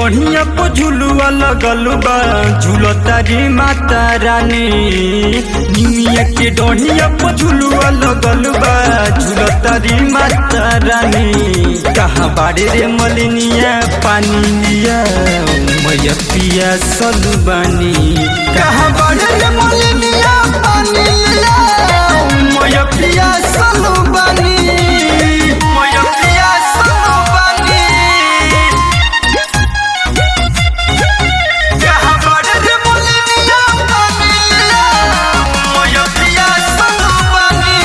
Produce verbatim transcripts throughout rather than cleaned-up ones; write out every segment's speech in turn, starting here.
डोढ़िया पर झुलुआ लगल बा झूलता रे माता रानी। निमिया के डोढ़िया पर झुलुआ लगल बा झूलता रे माता रानी। कहाँ बाड़े रे मलिनिया पानी लिया मैया पिया सलुबानी। कहाँ बाड़े रे मलिनिया पानी लिया मैया पिया सलुबानी। मैया पिया सलुबानी। कहाँ बाड़े रे मलिनिया पानी लिया मैया पिया सलुबानी।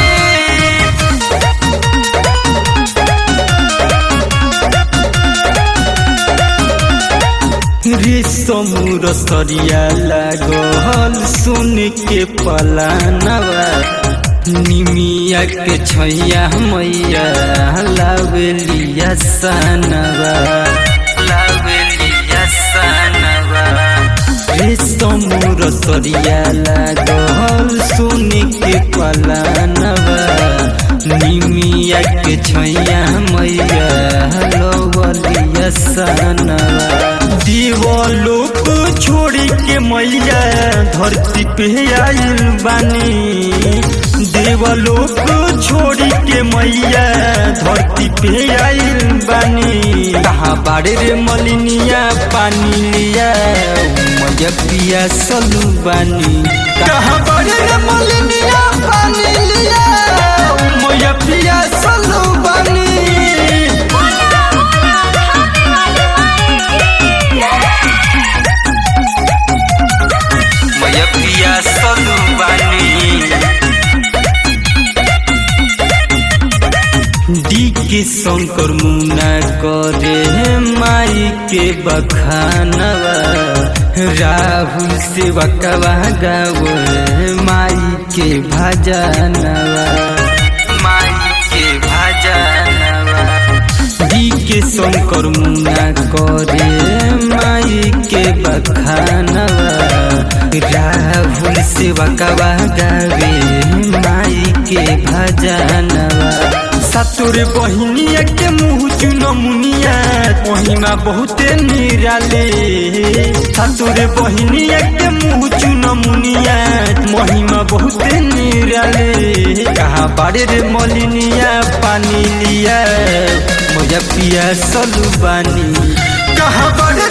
रेशम रसरिया लागल सुन के पलानवा। निमिया के छैया मैया लावेलिया सनवा लावेलिया सनवा। रेशम रसरिया लागल सुन के पलानवा। निमिया के छैया मैया लावेलिया सनवा। दीवालों को छोड़ी के मैया धरती पे आइल बानी। देवलों को छोड़ी के मैया धरती पे आइल बानी। कहाँ बाड़े रे मलिनिया पानी लिया मैया पिया सलुबानी। कहाँ बाड़े रे मलिनिया पानी लिया मैया पिया सलुबानी। मैया पिया सलुबानी। डी के शंकर मुना करे माई के बखानवा। राहुल से बकवा गावे माई के भजनवा माई के भजनवा। डी के शंकर मुना करे माई के बखानवा। राहुल से बकवा गावे माई के भजनवा। सतुर बहिनिया के मुँह चुनमुनिया महिमा बहुते निराले। सतुर बहिनिया के मुँह चुनमुनिया महिमा बहुते निराले। कहाँ बाड़े रे मलिनिया पानी लिया मैया पिया सलुबानी। कहाँ बाड़े